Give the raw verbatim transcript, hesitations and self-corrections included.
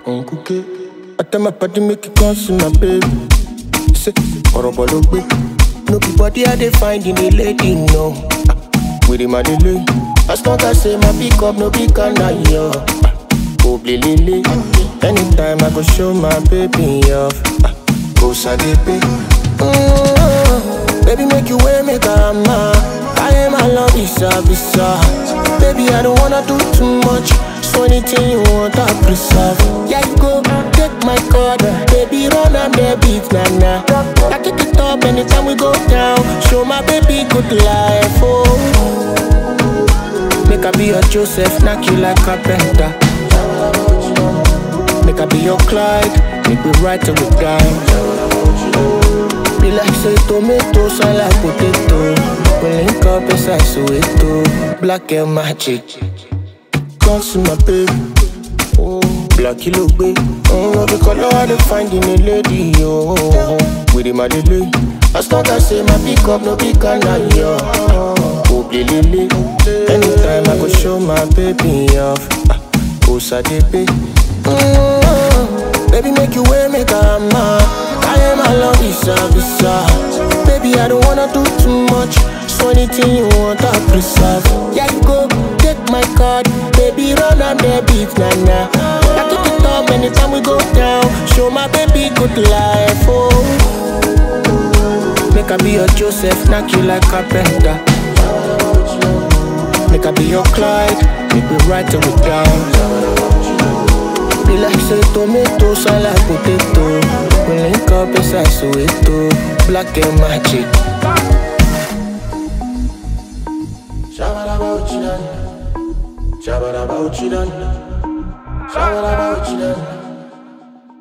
Uncle K. I tell my party make it come see my baby. Say, horrible quick. No body I dey find in the lady, no. With him I dey lay. As long as say my pick up, no big can I yo. Oh, lily. Anytime I go show my baby off. Go sadepe. Mm-hmm. Baby make you way, make a man. I am my love, visa, visa. Baby I don't wanna do too much. So anything you want, I preserve. Yeah, you go, take my card. Baby, run on the beat, nah, nah. I take it up anytime we go down. Show my baby good life, oh. Make I be your Joseph, knock you like a carpenter. Make I be your Clyde, make we right till we die. Be like say tomato, sound like potato. We link up inside Soweto. Black girl magic. Come see my baby, oh, black you look big. Oh, the color I dey find in a lady, oh, with him I dey lay. As long as say my pick up, no big can I yo. Oh, lily. Anytime I go show my baby off. Oh, sadepe. Mm-hmm. Baby make you way, make a man. I am my love, visa, visa. Baby I don't wanna do too much. So anything you want, I preserve. Yeah, you go, take my card. Baby, run on the beat, nah, nah. I take it up anytime we go down. Show my baby good life, oh. Make I be your Joseph, knock you like a carpenter. Make I be your Clyde, make we right till we die. Be like say tomato, sound like potato. We link up inside Soweto. Black girl magic. Shabba-dabba-uchidan, shabba-dabba-uchidan, shabba-dabba-uchidan.